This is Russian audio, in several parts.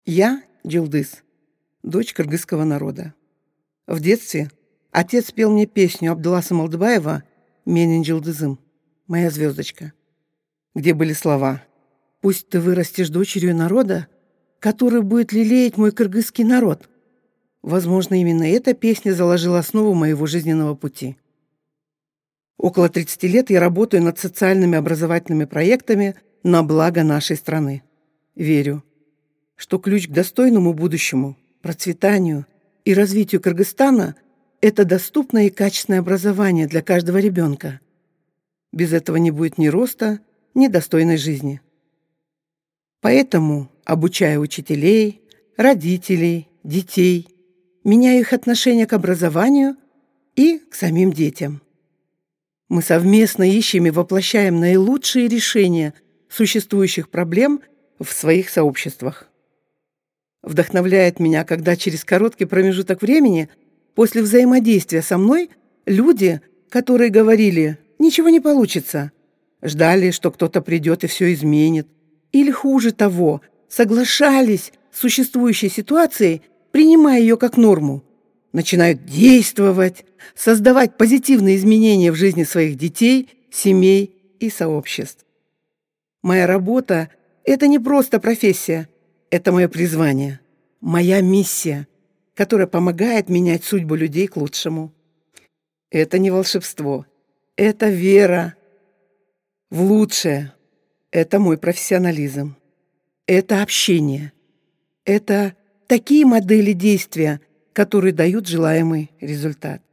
Я Джилдыз, дочь кыргызского народа. В детстве отец пел мне песню Абдулласа Малдыбаева «Менин Джилдызым», «Моя звездочка», где были слова: «Пусть ты вырастешь дочерью народа, который будет лелеять мой кыргызский народ». Возможно, именно эта песня заложила основу моего жизненного пути. Около 30 лет я работаю над социальными образовательными проектами на благо нашей страны. Верю, что ключ к достойному будущему, процветанию и развитию Кыргызстана – это доступное и качественное образование для каждого ребенка. Без этого не будет ни роста, ни достойной жизни. Поэтому обучаю учителей, родителей, детей, меняю их отношение к образованию и к самим детям. Мы совместно ищем и воплощаем наилучшие решения существующих проблем в своих сообществах. Вдохновляет меня, когда через короткий промежуток времени после взаимодействия со мной люди, которые говорили «ничего не получится», ждали, что кто-то придет и все изменит, или хуже того, соглашались с существующей ситуацией, принимая ее как норму, начинают действовать, создавать позитивные изменения в жизни своих детей, семей и сообществ. Моя работа – это не просто профессия, это мое призвание, моя миссия, которая помогает менять судьбу людей к лучшему. Это не волшебство, это вера в лучшее, это мой профессионализм, это общение, это такие модели действия, которые дают желаемый результат.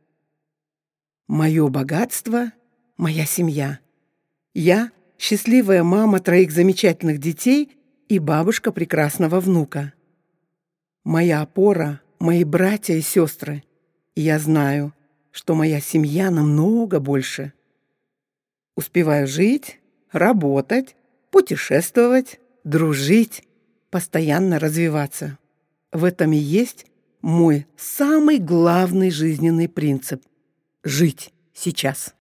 Мое богатство – моя семья. Я – счастливая мама 3 замечательных детей и бабушка прекрасного внука. Моя опора – мои братья и сестры. И я знаю, что моя семья намного больше. Успеваю жить, работать, путешествовать, дружить, постоянно развиваться. В этом и есть мой самый главный жизненный принцип – жить сейчас.